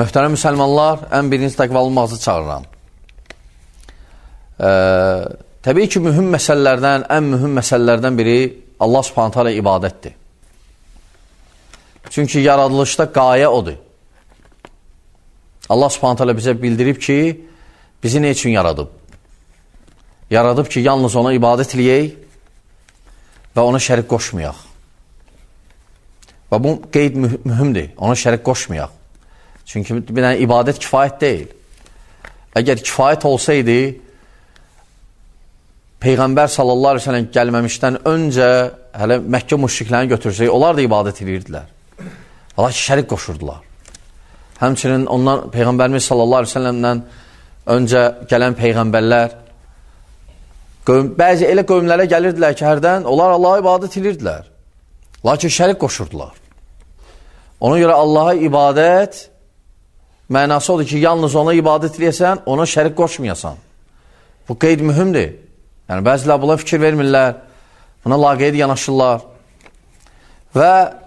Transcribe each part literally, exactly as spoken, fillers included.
Möhtərəm müsəlmanlar, ən birinci təqvalı olmağınızı çağırıram. E, təbii ki, mühüm məsələlərdən, ən mühüm məsələlərdən biri Allah subhanət hələ ibadətdir. Çünki yaradılışda qayə odur. Allah subhanət hələ bizə bildirib ki, bizi ne üçün yaradıb? Yaradıb ki, yalnız ona ibadət eləyək və ona şərik qoşmayaq. Və bu qeyd mühümdir, ona şərik qoşmayaq. Çünki bir dənə ibadət kifayət deyil. Əgər kifayət olsaydı, Peyğəmbər sallallahu aleyhi ve sellem gəlməmişdən öncə hələ Məkkə müşriklərini götürsək, onlar da ibadət edirdilər. Allah ki, şərik qoşurdular. Həmçinin onlar Peyğəmbərimiz sallallahu aleyhi ve sellemdən öncə gələn Peyğəmbərlər qövm, bəzi elə qövmlərə gəlirdilər ki, hərdən onlar Allaha ibadət edirdilər. Lakin şərik qoşurdular. Ona görə Allaha ibadət mənası odur ki, yalnız ona ibadət edəsən, ona şərik qoşmayasan. Bu qeyd mühümdür. Yəni, bəzilər buna fikir vermirlər, buna laqeyd yanaşırlar. Və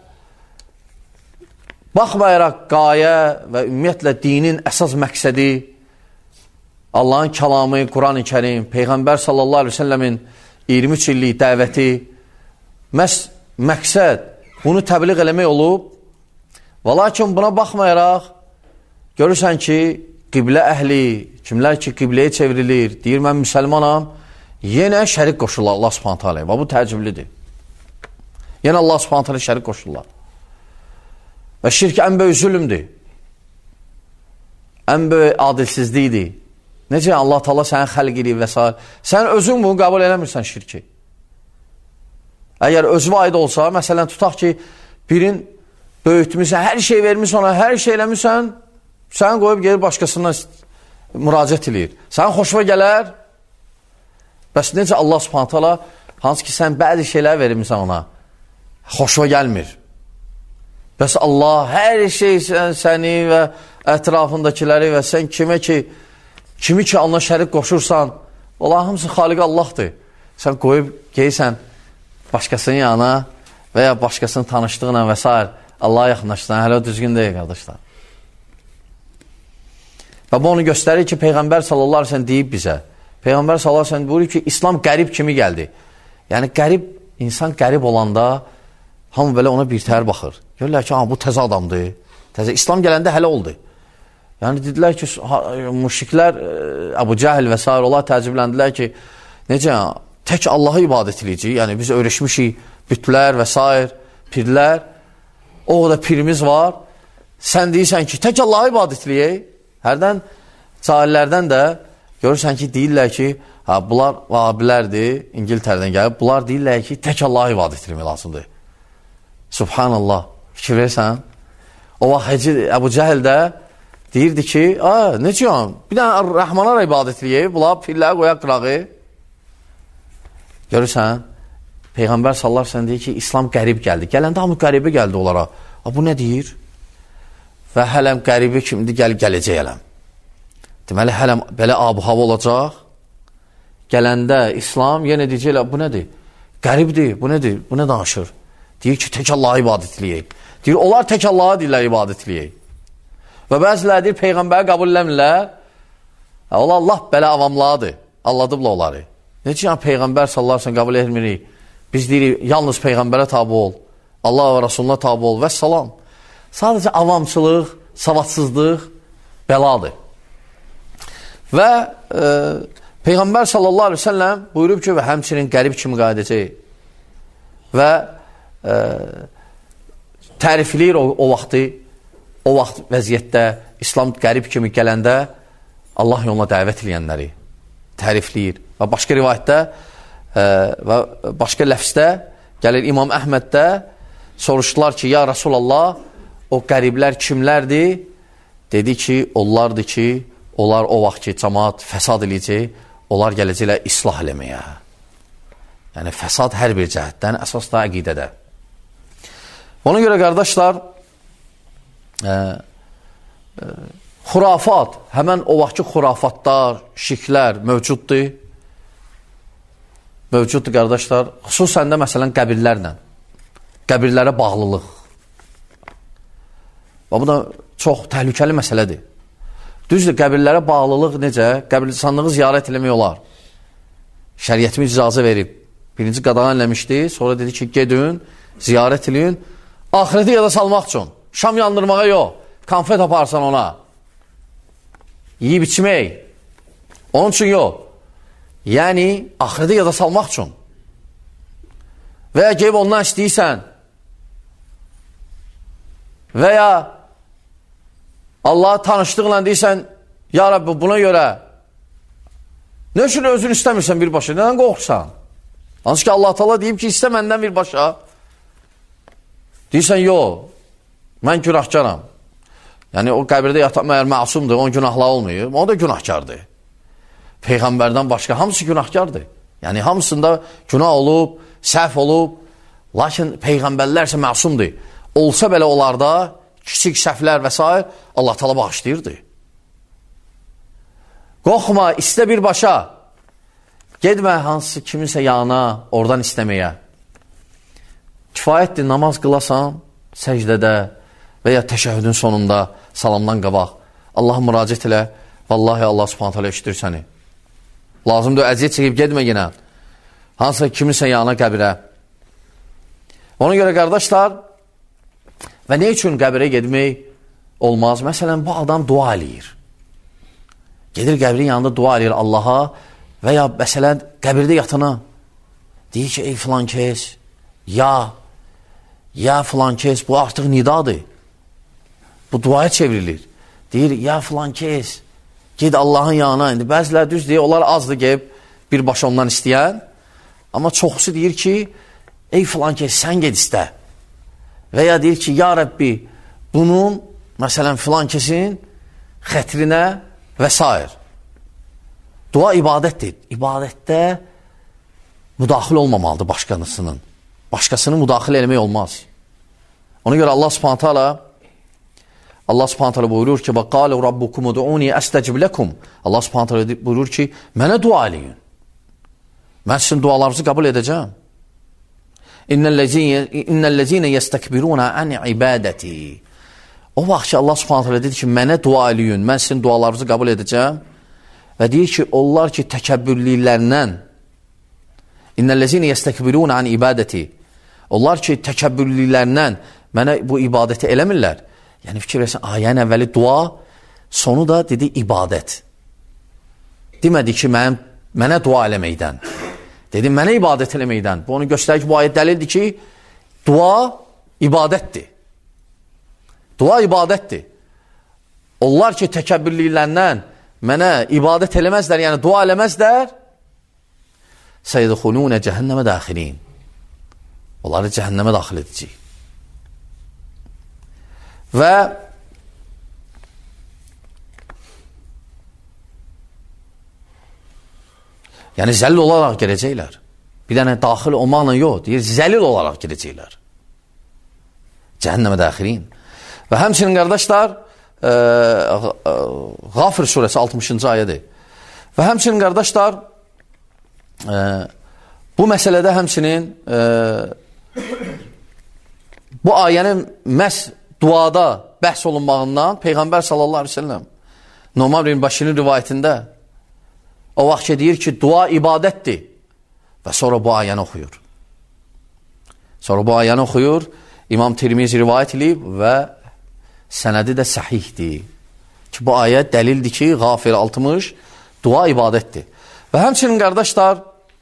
baxmayaraq qayə və ümumiyyətlə dinin əsas məqsədi, Allahın kəlamı, Quran-ı Kərim, Peyğəmbər sallallahu aleyhi ve sellemin iyirmi üç illik dəvəti, məhz məqsəd bunu təbliğ eləmək olub. Və lakin buna baxmayaraq, görürsən ki, qiblə əhli, kimlər ki, qibləyə çevrilir, deyir, mən müsəlmanam, yenə şərik qoşurlar Allah subhanətə aləyə. Və bu təəccüblidir. Yenə Allah subhanətə aləyə şərik qoşurlar. Və şirk ən böyük zülümdür. Ən böyük adilsizlikdir. Necə Allah Taala səni xəlq edir və s. Sən özün bunu qəbul eləmirsən şirki. Əgər özünə aid olsa, məsələn, tutaq ki, birin böyütmüsən, hər şey vermişsən ona, hər şey eləmişsən, sən qoyub gelir başqasına müraciət edir. Sən xoşuna gələr, bəs necə Allah subhanət hala, hansı ki, sən bəzi şeylər vermişsən ona, xoşuna gəlmir. Bəs Allah hər şey sən, səni və ətrafındakiləri və sən kimə ki, kimi ki, Allah şərik qoşursan, Allah hamısı xaliq Allahdır. Sən qoyub geysən başqasının yanına və ya başqasının tanışdığına və s. Allah'a yaxınlaşsan, hələ o düzgün deyil, qardaşlar. Və bu onu göstərir ki, Peyğəmbər sallallahu aleyhi ve sellem deyib bizə. Peyğəmbər sallallahu aleyhi ve sellem buyurur ki, İslam qərib kimi gəldi. Yəni, qərib, insan qərib olanda, hamı belə ona bir təhər baxır. Görürlər ki, bu təzə adamdır. Təzə. İslam gələndə hələ oldu. Yəni, dedilər ki, müşriklər, Əbu Cəhil və s. onlar təəccübləndilər ki, necə, tək Allaha ibadət edəcək. Yəni, biz öyrəşmişik, bütlər və s. pirlər. O da pirimiz var. Sən deyirsən ki, tək Allaha ibadət edəcək. Hərdən cahillərdən də görürsən ki, deyirlər ki, ha, bunlar vahabilərdir, İngiltərədən gəlib, bunlar deyirlər ki, tək Allaha ibadət etmək lazımdır. Subhanallah, fikir versən. O vaxt Əbu Cəhil də deyirdi ki, necə yan, bir dənə Rəhmana ibadət edək, bunlar pirləri qoyaq qırağı. Görürsən, Peyğəmbər sallallahu aleyhi ve sellem deyir ki, İslam qərib gəldi. Gələndə hamı qəribə gəldi onlara. Ha, bu nə deyir? Və hələm qəribi kimdir, gəl, gələcək hələm. Deməli, hələm belə ab-hava olacaq. Gələndə İslam yenə deyəcəklər, bu nədir? Qəribdir, bu nədir? Bu nə danışır? Deyir ki, tək Allaha ibadət eləyək. Deyir, onlar tək Allaha deyirlər ibadət eləyək. Və bəzilər deyir, Peyğəmbəri qəbul eləmirlər. Onlar Allah belə avamlardır. Alladıblar onları. Necə yəni Peyğəmbər sallallahu aleyhi ve sellem qəbul etmirik? Biz deyirik, yalnız Peyğəmbərə tabi ol. Allah və Rasuluna tabi ol və salam. Sadəcə avamçılıq, savadsızlıq bəladır. Və e, Peyğəmbər sallallahu aleyhi ve sellem buyurub ki, və həmçinin qərib kimi qayıdacaq. Və e, tərifləyir o, o vaxtı, o vaxt vəziyyətdə İslam qərib kimi gələndə Allah yoluna dəvət edənləri tərifləyir. Və başqa rivayətdə e, və başqa ləfsdə gəlir İmam Əhməddə soruşdular ki, ya Rasulallah, o qəriblər kimlərdir? Dedi ki, onlardır ki, onlar o vaxt ki, cəmaat fəsad eləyəcək, onlar gələcəklər islah eləməyə. Yəni, fəsad hər bir cəhətdən, əsas da əqidədə. Ona görə, qardaşlar, e, e, xurafat, həmən o vaxtki xurafatlar, şirklər mövcuddur. Mövcuddur, qardaşlar, xüsusən də məsələn qəbirlərlə, qəbirlərə bağlılıq. Bu da çox təhlükəli məsələdir. Düzdür, qəbirlərə bağlılıq necə? Qəbirstanlığı ziyarət eləmək olar. Şəriyyətimiz icazə verib. Birinci qadağan eləmişdi, sonra dedi ki, gedin, ziyarət eləyin. Ahireti yada salmaq üçün. Şam yandırmağa yox. Konfet aparsan ona. Yiyib içmək. Onun üçün yox. Yəni, ahireti yada salmaq üçün. Və ya gəlib ondan istəyirsən və ya Allah'a tanışdıqla deyirsən, ya Rabbi buna görə nə üçün özünü istəmirsən birbaşa? Nədən qorxursan? Hansı ki Allah Teala deyib ki, istə məndən birbaşa. Deyirsən, yox, mən günahkaram. Yəni o qəbirdə yatan məyər məsumdur, onun günahla olmuyor. O da günahkardır. Peyğəmbərdən başqa hamısı günahkardır. Yəni hamısında günah olub, səhv olub, lakin Peyğəmbərlər isə məsumdur. Olsa belə onlarda kiçik səhvlər və s. Allah Teala bağışlayırdı. Qorxma, istə birbaşa. Gedmə hansı kiminsə yanına, oradan istəməyə. Kifayətdir, namaz qılasan, səcdədə və ya təşəhhüdün sonunda salamdan qabaq. Allaha müraciət elə, vallahi Allah subhanət hələ eşidir səni. Lazımdır, əziyyət çəkib gedmə yenə. Hansısa kiminsə yanına qəbirə. Ona görə qardaşlar, və nə üçün qəbirə gedmək olmaz? Məsələn, bu adam dua eləyir. Gedir qəbirin yanında dua eləyir Allaha və ya məsələn, qəbirdə yatana deyir ki, ey filan kəs, ya, ya filan kəs, bu artıq nidadır. Bu duaya çevrilir. Deyir, ya filan kəs, ged Allahın yanına. İndi bəzilər düz deyir, onlar azdır gəlib birbaşa ondan istəyən. Amma çoxusu deyir ki, ey filan kəs, sən ged istə. Və ya deyir ki, ya Rəbbi, bunun, məsələn, filan kəsin xətrinə və s. Dua ibadətdir. İbadətdə müdaxil olmamalıdır başqasının. Başqasını müdaxil eləmək olmaz. Ona görə Allah subhanətə alə Allah subhanətə alə buyurur ki, وَقَالَوْ رَبُّكُمُ دُعُونِي أَسْتَجِبْ لَكُمْ Allah subhanətə alə buyurur ki, mənə dua eləyin. Mən sizin dualarınızı qəbul edəcəm. İnnellezine yestekbiruna an ibadeti. O vaxt ki Allah Subhanahu taala dedi ki, mənə dua eləyin, mən sizin dualarınızı qəbul edəcəm. Və deyir ki, onlar ki təkəbbürlüklərindən İnnellezine yestekbiruna an ibadeti. Onlar ki təkəbbürlüklərindən mənə bu ibadəti eləmirlər. Yəni fikir versən, ayənin əvvəli dua, sonu da dedi ibadət. Demədi ki, mən, mənə dua eləməkdən. Dedi, mənə ibadət eləməkdən. Bu onu göstərir ki, bu ayət dəlildir ki, dua ibadətdir. Dua ibadətdir. Onlar ki, təkəbbürlüklərindən mənə ibadət eləməzlər, yəni dua eləməzlər, səyədxulunə cəhənnəmə daxilin. Onları cəhənnəmə daxil edəcək. Və yəni zəlil olaraq gələcəklər. Bir dənə daxil olmaqla yox, deyir, zəlil olaraq gələcəklər. Cəhənnəmə daxilin. Və həmçinin qardaşlar, e, e, Qafir surəsi altmışıncı ayədir. Və həmçinin qardaşlar, e, bu məsələdə həmçinin e, bu ayənin məhz duada bəhs olunmağından Peyğəmbər sallallahu aleyhi ve sellem Numan bin Bəşirin rivayətində o vaxt ki, deyir ki, dua ibadətdir. Və sonra bu ayəni oxuyur. Sonra bu ayəni oxuyur, İmam Tirmizi rivayət edib və sənədi də səhihdir. Ki, bu ayə dəlildir ki, Qafir altmış, dua ibadətdir. Və həmçinin qardaşlar,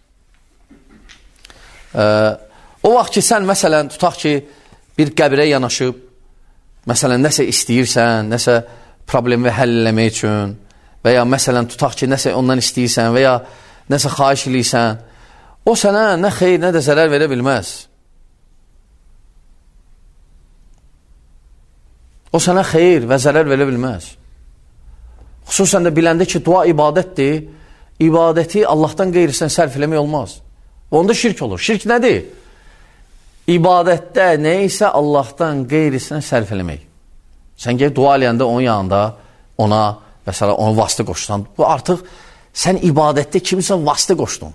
e, o vaxt ki, sən məsələn, tutaq ki, bir qəbirə yanaşıb, məsələn, nəsə istəyirsən, nəsə problemi həll eləmək üçün, və ya məsələn, tutaq ki, nəsə ondan istəyirsən və ya nəsə xahiş eləyirsən, o sənə nə xeyr, nə də zərər verə bilməz. O sənə xeyr və zərər verə bilməz. Xüsusən də biləndə ki, dua ibadətdir, ibadəti Allahdan qeyrisən sərf eləmək olmaz. Onda şirk olur. Şirk nədir? İbadətdə nə isə Allahdan qeyrisinə sərf eləmək. Sən gəlib dua eləyəndə onun yanında ona məsələn, onu vasitə qoşsan, bu artıq sən ibadətdə kimisə vasitə qoşdun.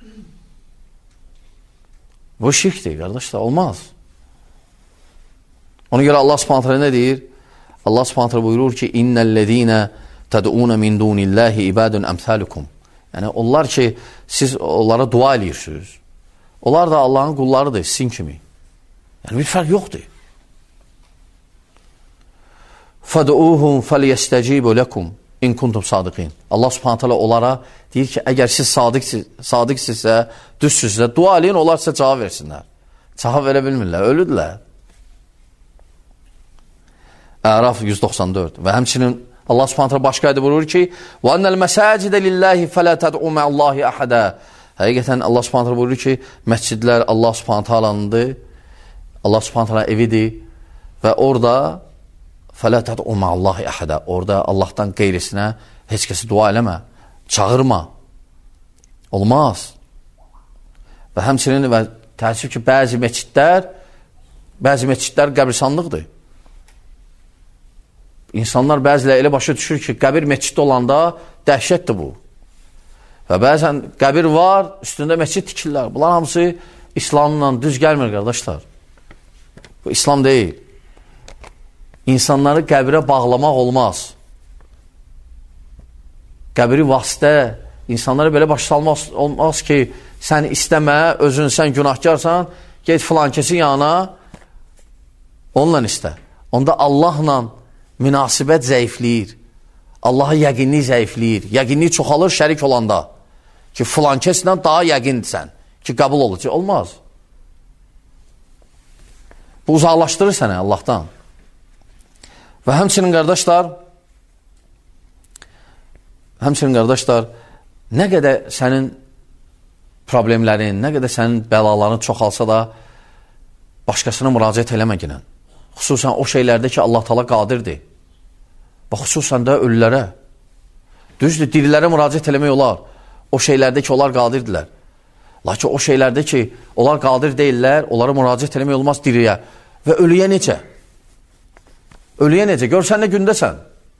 Bu şirkdir, qardaşlar, olmaz. Ona görə Allah subhanət hələ nə deyir? Allah Subhanahu taala buyurur ki: "İnnellezîne ted'ûne min dûnillâhi ibâdun emsâlukum." Yəni onlar ki, siz onlara dua edirsiniz. Onlar da Allahın qullarıdır, sizin kimi. Yəni bir fərq yoxdur. "Fad'ûhum felyestecîbû lekum in kuntum sadiqin." Allah Subhanahu taala onlara deyir ki, əgər siz sadiqsiz, sadiqsizsə, düzsüzsə, dua edin, onlar sizə cavab versinlər. Cavab verə bilmirlər, ölüdülər. Əraf yüz doxsan dörd. Və həmçinin Allah Subhanahu taala başqa ayədə buyurur ki: "Və annal mesacidə lillahi fela tad'u ma'allahi ahada." Həqiqətən Allah Subhanahu taala buyurur ki, məscidlər Allah Subhanahu taalanındır. Allah Subhanahu taala evidir və orada fela tad'u ma'allahi ahada. Orada Allahdan qeyrisinə heç kəsi dua eləmə, çağırma. Olmaz. Və həmçinin və təəssüf ki, bəzi məscidlər, bəzi məscidlər qəbristanlıqdır. İnsanlar bəziləri elə başa düşür ki, qəbir məsciddə olanda dəhşətdir bu. Və bəzən qəbir var, üstündə məscid tikirlər. Bunlar hamısı İslamla düz gəlmir, qardaşlar. Bu İslam deyil. İnsanları qəbirə bağlamaq olmaz. Qəbiri vasitə, insanları belə başa salmaq olmaz ki, sən istəmə, özün sən günahkarsan, get filan kesin yanına, onunla istə. Onda Allahla münasibət zəifləyir. Allaha yəqinlik zəifləyir. Yəqinlik çoxalır şərik olanda. Ki, filan kəslə daha yəqindirsən. Ki, qəbul olacaq. Olmaz. Bu uzaqlaşdırır sənə Allahdan. Və həmçinin qardaşlar, həmçinin qardaşlar, nə qədər sənin problemlərin, nə qədər sənin bəlaların çoxalsa da, başqasına müraciət eləməginən. Xüsusən o şeylərdə ki, Allah Taala qadirdir. Və xüsusən də ölülərə. Düzdür, dirilərə müraciət eləmək olar. O şeylərdə ki, onlar qadirdirlər. Lakin o şeylərdə ki, onlar qadir deyirlər, onlara müraciət eləmək olmaz diriyə. Və ölüyə necə? Ölüyə necə? Görsən nə gündəsən?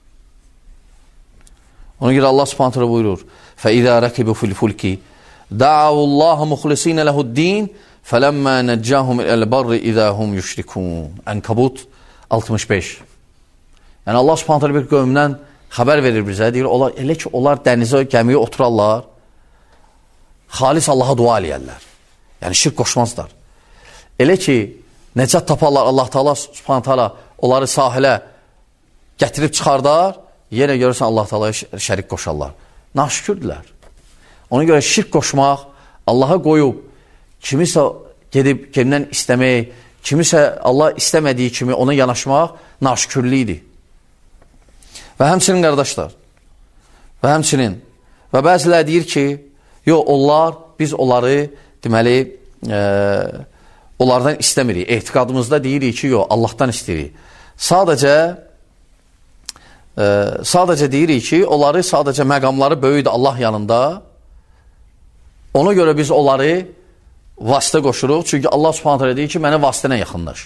Ona görə Allah Subhanahu taala buyurur: "Fəizə rəkibu fil fulki da'avullaha muxlisin lehu'd-din fələmmə nəccahum el-barri izahum yüşrikun." Ənkabut altmış beş. Yəni Allah Subhanahu taala bir qövmdən xəbər verir bizə, deyir, onlar elə ki, onlar dənizə, gəmiyə oturarlar, xalis Allaha dua eləyərlər. Yəni şirk qoşmazlar. Elə ki, nəcat taparlar, Allah Taala Subhanahu taala onları sahilə gətirib çıxardar, yenə görürsən Allah Taalaya şərik qoşarlar. Naşükürdülər. Ona görə şirk qoşmaq, Allaha qoyub, kimisə gedib kendindən istəmək, kimisə Allah istəmədiyi kimi ona yanaşmaq naşükürlükdir. Və həmçinin qardaşlar, və həmçinin, və bəzilər deyir ki, yox, onlar, biz onları, deməli, e, onlardan istəmirik. Etiqadımızda deyirik ki, yox, Allahdan istəyirik. Sadəcə, e, sadəcə deyirik ki, onları, sadəcə məqamları böyüdür Allah yanında. Ona görə biz onları vasitə qoşuruq. Çünki Allah Subhanahu taala deyir ki, mənə vasitənə yaxınlaş.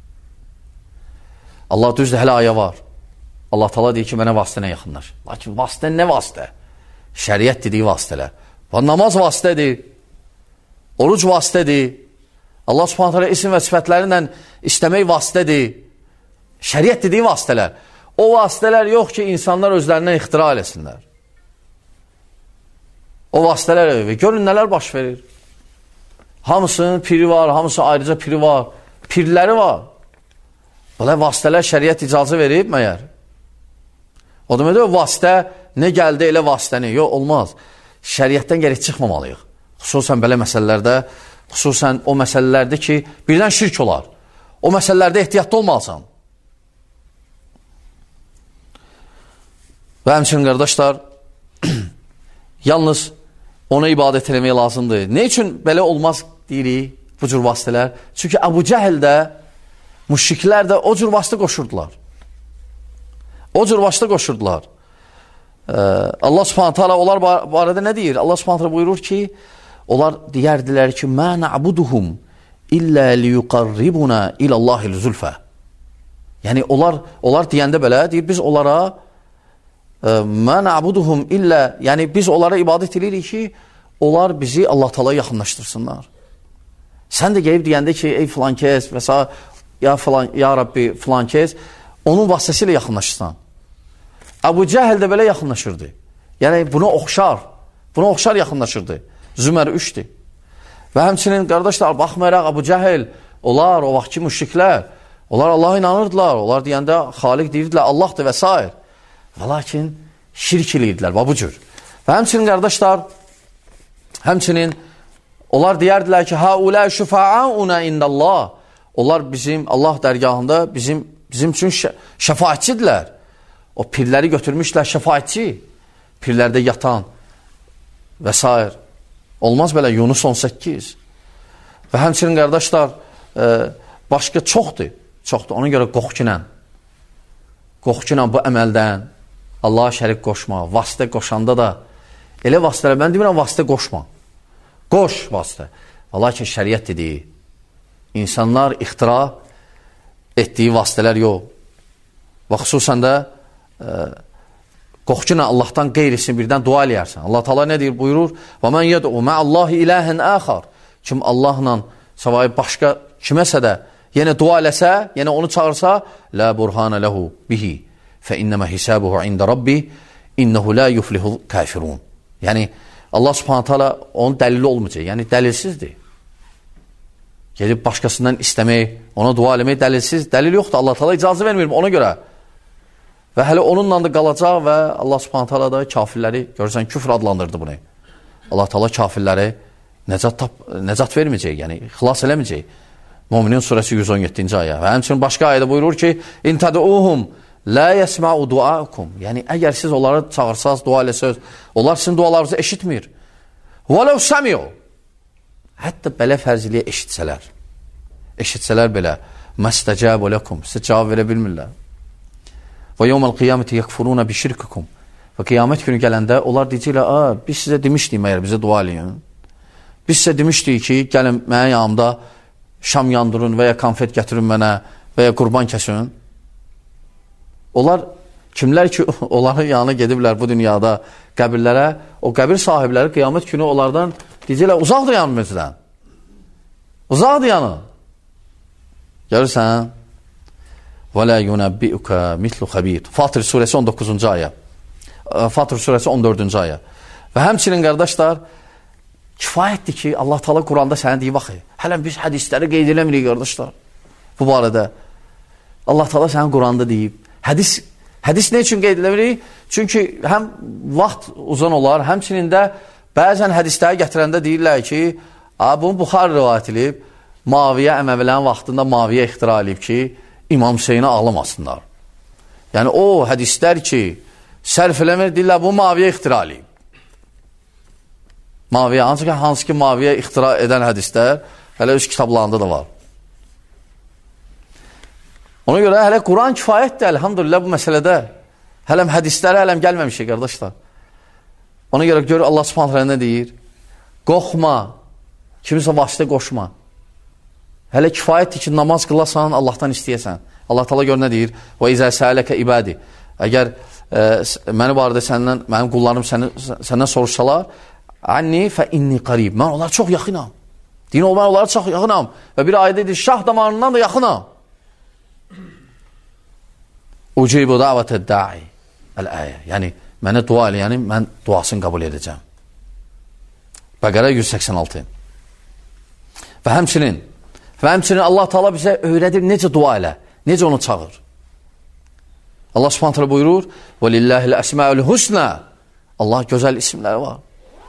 Allah düzdür, hələ aya var. Allah Taala deyir ki, mənə vasitənə yaxınlaş. Lakin vasitə nə vasitə? Şəriət dediyi vasitələr. Və namaz vasitədir. Oruc vasitədir. Allah Subhanahu taala isim və sifətlərindən istəmək vasitədir. Şəriət dediyi vasitələr. O vasitələr yox ki, insanlar özlərindən ixtira eləsinlər. O vasitələr və görün nələr baş verir. Hamısının piri var, hamısı ayrıca piri var. Pirləri var. Belə vasitələr şəriət icazə verib məyər? O demək, o vasitə nə gəldi elə vasitəni? Yox, olmaz. Şəriətdən gərək çıxmamalıyıq. Xüsusən belə məsələlərdə, xüsusən o məsələlərdə ki, birdən şirk olar. O məsələlərdə ehtiyatlı olmalısan. Və həmçinin qardaşlar, yalnız ona ibadət eləmək lazımdır. Nə üçün belə olmaz deyirik bu cür vasitələr? Çünki Əbu Cəhil də, müşriklər də o cür vasitə qoşurdular. O cür vasitə qoşurdular. Ee, Allah Subhanahu taala onlar barədə nə deyir? Allah Subhanahu taala buyurur ki, onlar deyərdilər ki, "Mə na'buduhum illə liyuqarribuna ilallahil zulfə." Yəni onlar onlar deyəndə belə deyir, biz onlara "Mə na'buduhum illə", yəni biz onlara ibadət edirik ki, onlar bizi Allah Taalaya yaxınlaşdırsınlar. Sən də gəlib deyəndə ki, ey filan kəs və s. ya filan, ya Rabbi filan kəs, onun vasitəsilə yaxınlaşırsan. Əbu Cəhəl də belə yaxınlaşırdı. Yəni, buna oxşar, buna oxşar yaxınlaşırdı. Zümər üçdür. Və həmçinin, qardaşlar, baxmayaraq Əbu Cəhəl, onlar, o vaxtki müşriklər, onlar Allaha inanırdılar, onlar deyəndə Xaliq deyirdilər, Allahdır və s. Və lakin şirk eləyirdilər, və bu cür. Və həmçinin, qardaşlar, həmçinin, onlar deyərdilər ki, Hə-ulə şüfə'auna indəllah. Onlar bizim, Allah dərgahında bizim, bizim üçün şəfaətçidirlər. O pirləri götürmüşlər şəfaətçi. Pirlərdə yatan və s. Olmaz belə, Yunus on səkkiz. Və həmçinin, qardaşlar, e, başqa çoxdur. Çoxdur. Ona görə qoxkinən. Qoxkinən bu əməldən Allaha şərik qoşma, vasitə qoşanda da elə vasitələr, mən demirəm, vasitə qoşma. Qoş vasitə. Lakin şəriət dediyi, insanlar ixtira etdiyi vasitələr yox. Və xüsusən də e, qoxkinə Allahdan qeyrisini birdən dua eləyərsən. Allah Taala nə deyir? Buyurur: "Və men yed'u ma'allahi ilahen axar." Kim Allahla savayı başqa kiməsə də yenə dua eləsə, yenə onu çağırsa, la burhana lahu bihi fe innema hisabuhu inde rabbi innehu la yuflihul kafirun. Yəni Allah Subhanahu taala onun dəlili olmayacaq. Yəni dəlilsizdir. Gedib başqasından istəmək, ona dua eləmək dəlilsiz, dəlil yoxdur. Allah Taala icazə vermir ona görə. Və hələ onunla da qalacaq və Allah Subhanahu taala da kafirləri, görürsən, küfr adlandırdı bunu. Allah Taala kafirləri nəcat tap, nəcat verməyəcək, yəni xilas eləməyəcək. Müminin surəsi yüz on yeddinci ayə. Və həmçinin başqa ayədə buyurur ki: "İn tad'uhum la yesma'u du'aakum." Yəni əgər siz onları çağırsaz, dua eləsəz, onlar sizin dualarınızı eşitmir. "Və law sami'u." Hətta belə fərziliyə eşitsələr. Eşitsələr belə, "Mastajabu lakum." Sizə cavab verə bilmirlər. Və yevmel qiyameti yekfuruna bi şirkikum. Və qiyamət günü gələndə onlar deyəcəklər: "A, biz sizə demişdik məyər bizə dua eləyin. Biz sizə demişdik ki, gəlin mənim yanımda şam yandırın və ya konfet gətirin mənə və ya qurban kəsin." Onlar kimlər ki, onların yanına gediblər bu dünyada qəbirlərə, o qəbir sahibləri qiyamət günü onlardan deyəcəklər: "Uzaqdır yanımızdan. Uzaqdır yanı." Görürsən? Və la yunabbi'uka mislu xabir. Fatir surəsi on doqquzuncu ayə. Fatir surəsi on dördüncü ayə. Və həmçinin, qardaşlar, kifayətdir ki, Allah Taala Quranda sənə deyir, baxı, hələ biz hədisləri qeyd eləmirik, qardaşlar. Bu barədə Allah Taala sənə Quranda deyib. Hədis, hədis nə üçün qeyd eləmirik? Çünki həm vaxt uzun olar, həmçinin də bəzən hədisləri gətirəndə deyirlər ki, bunu Buxari rivayət edib, Muaviyə Əməvilərin vaxtında Muaviyə ixtira edib ki, İmam Hüseynə ağlamasınlar. Yəni o hədislər ki, sərf eləmir, deyirlər, bu Muaviyə ixtira edib. Muaviyə, ancaq hansı ki Muaviyə ixtira edən hədislər hələ öz kitablarında da var. Ona görə hələ Quran kifayətdir, elhamdülillah bu məsələdə. Hələm hədislərə hələm gəlməmişik, qardaşlar. Ona görə gör Allah Subhanahu nə deyir? Qorxma, kimisə vasitə qoşma. Hələ kifayətdir ki, namaz qılasan, Allahdan istəyəsən. Allah Taala gör nə deyir? Və izə səələkə ibadi. Əgər e, məni barədə səndən, mənim qullarım səni, səndən soruşsalar, anni fə inni qarib. Mən onlara çox yaxınam. Din ol, mən onlara çox yaxınam. Və bir ayədə edir, şah damarından da yaxınam. Ucibu davətə da'i. Əl-əyə. Yəni, mənə dua elə, yəni mən duasını qəbul edəcəm. Bəqərə yüz səksən altı. Və həmçinin, və həmçinin Allah Taala bizə öyrədir necə dua elə, necə onu çağır. Allah Subhanahu taala buyurur: "Və lillahil əsmaul husna." Allah gözəl isimləri var.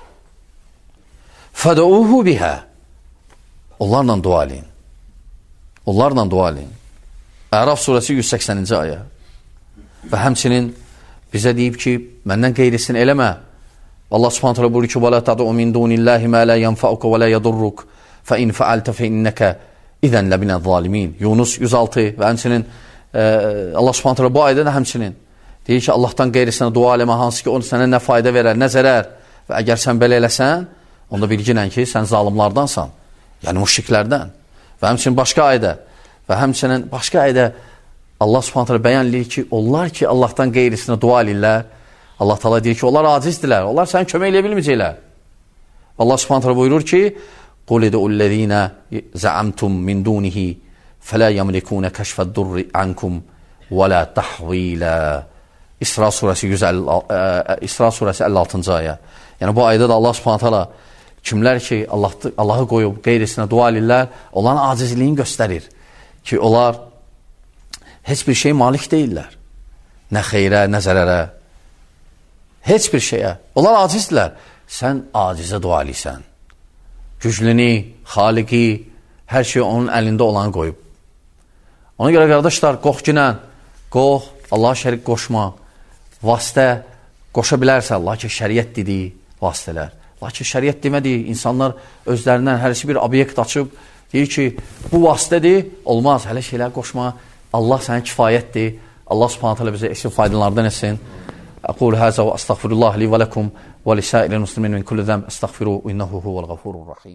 Fəd'uhu biha. Onlarla dua eləyin. Onlarla dua eləyin. Əraf surəsi yüz səksəninci ayə. Və həmçinin bizə deyib ki, məndən qeyrisini eləmə. Allah Subhanahu taala buyurur ki: "Və la tad'u min dunillahi ma la yanfa'uka və la yadurruk, fa in fa'alta fa innaka idən ləbinə zalimin." Yunus yüz altı və həmçinin e, Allah Subhanahu taala bu ayədə də həmçinin deyir ki, Allahdan qeyrisinə dua eləmə, hansı ki, onu sənə nə fayda verər, nə zərər. Və əgər sən belə eləsən, onda bilginən ki, sən zalimlardansan, yəni müşriklərdən. Və həmçinin başqa ayədə və həmçinin başqa ayədə Allah Subhanahu taala bəyan edir ki, onlar ki, Allahdan qeyrisinə dua edirlər, Allah Taala deyir ki, onlar acizdirlər, onlar səni kömək eləyə bilməyəcəklər. Allah Subhanahu taala buyurur ki: "Qul ed'ullezina za'amtum min dunihi fala yamlikuna kashfad durri ankum və lə təhvilə. İsra surəsi yüz əlli, İsra surəsi əlli altıncı ayə. Yəni bu ayədə də Allah Subhanahu taala kimlər ki Allah Allahı qoyub qeyrisinə dua edirlər, onların acizliyini göstərir ki, onlar heç bir şey malik deyirlər. Nə xeyrə, nə zərərə. Heç bir şeyə. Onlar acizdirlər. Sən acizə dua edirsən. Güclünü, xaliqi, hər şey onun əlində olanı qoyub. Ona görə qardaşlar, qox günə, qox, Allah şərik qoşma. Vasitə qoşa bilərsən, lakin şəriət dediyi vasitələr. Lakin şəriət demədiyi, insanlar özlərindən hərisi bir obyekt açıb, deyir ki, bu vasitədir, olmaz, hələ şeylər qoşma. Allah sənə kifayətdir. Allah subhanət hələ bizə esin faydalardan etsin. Əqul həzə və əstəğfirullah li və ləkum və lisəilə müslimin min kulli zəm əstəğfiru innəhu huvəl-ğafurur-rahim.